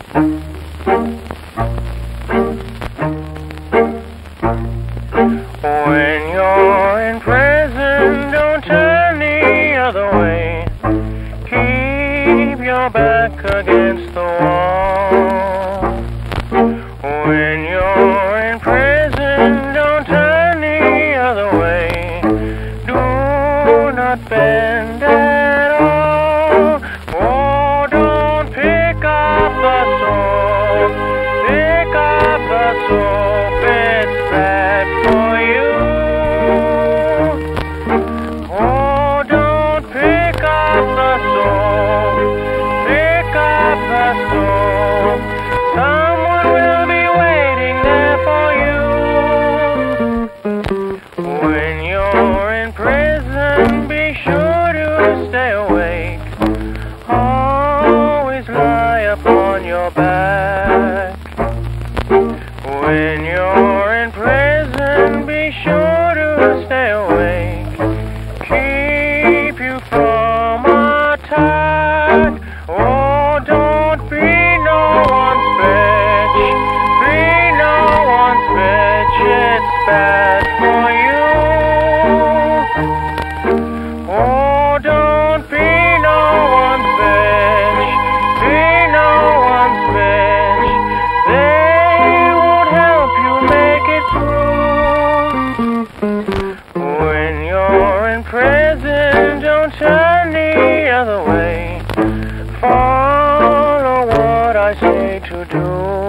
When you're in prison, don't turn the other way. Keep your back against the wall. When you're in prison, don't turn the other way. Do not bend at all. Oh, don't pick up the soap. Pick up the soap. It's bad for you. Oh, don't pick up the soap. Pick up the soap. Someone will be waiting there for you. When you're in prison, be sure to stay awake. Always lie upon your back. When you're in prison, be sure to stay awake. Keep you from attack. Oh, don't be no one's bitch. Be no one's bitch. It's bad for you. Oh, don't be no one's bitch. Be no one's bitch. They won't help you make it through. When you're in prison, don't turn the other way. Follow what I say to do.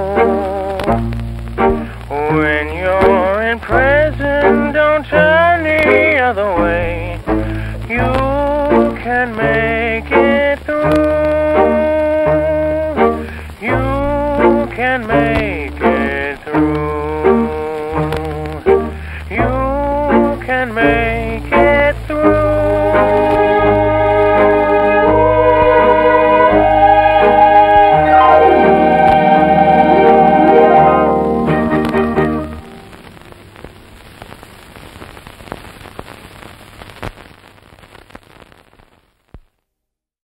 When you're in prison, don't turn the other way. You can make it through. You can make it through.